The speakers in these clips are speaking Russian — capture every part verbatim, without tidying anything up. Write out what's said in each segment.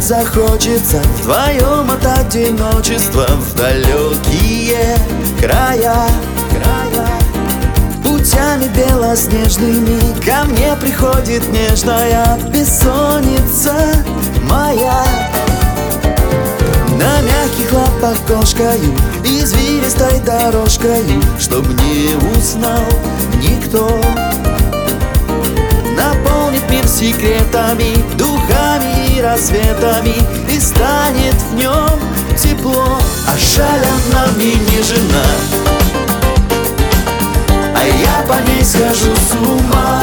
захочется вдвоем от одиночества в далекие края, края. Путями белоснежными ко мне приходит нежная бессонница моя. На мягких лапах кошкою, извилистой дорожкою, чтоб не узнал никто. Наполнит мир секретами, духами и рассветами, и станет в нем тепло. А жаль, она мне не жена, а я по ней схожу с ума.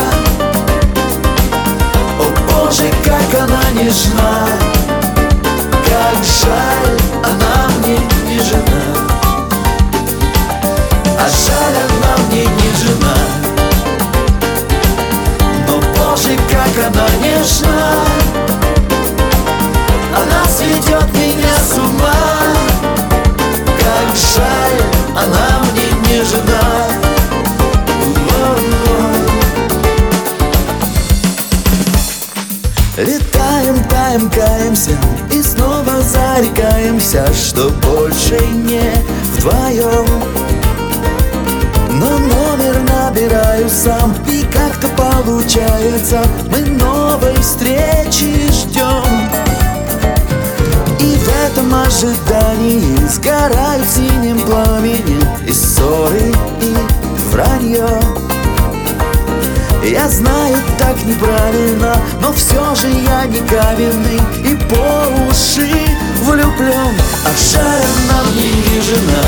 О Боже, как она нежна, как жаль, она мне не жена. А жаль, она мне не жена, но Боже, как она нежна. Она сведет меня с ума, как жаль, она мне не жена. Летаем, таем, каемся и снова зарекаемся, что больше не вдвоем. Но номер набираю сам, и как-то получается, мы новой встречи ждем. И в этом ожидании сгорают синим пламенем и ссоры, и вранье. Я знаю, так неправильно, но все же я не каменный и по уши влюблен. А жаль, она мне не жена,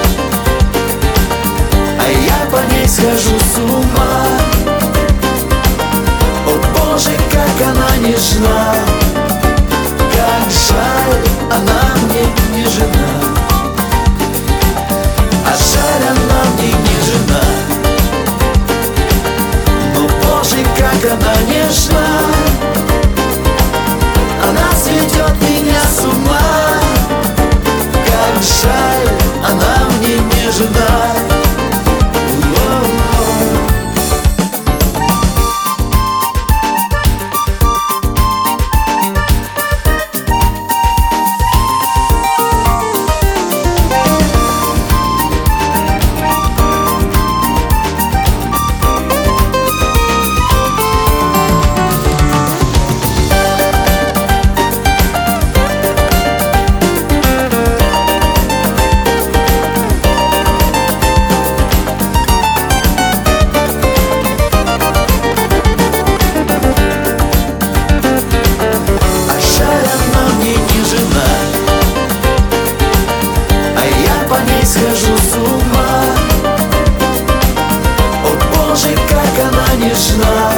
а я по ней схожу с ума. О Боже, как она нежна, как жаль, она мне не жена. А жаль, она мне не жена, как она нежна. Она сведет меня с ума, как жаль, она мне не жена. Схожу с ума. О Боже, как она нежна.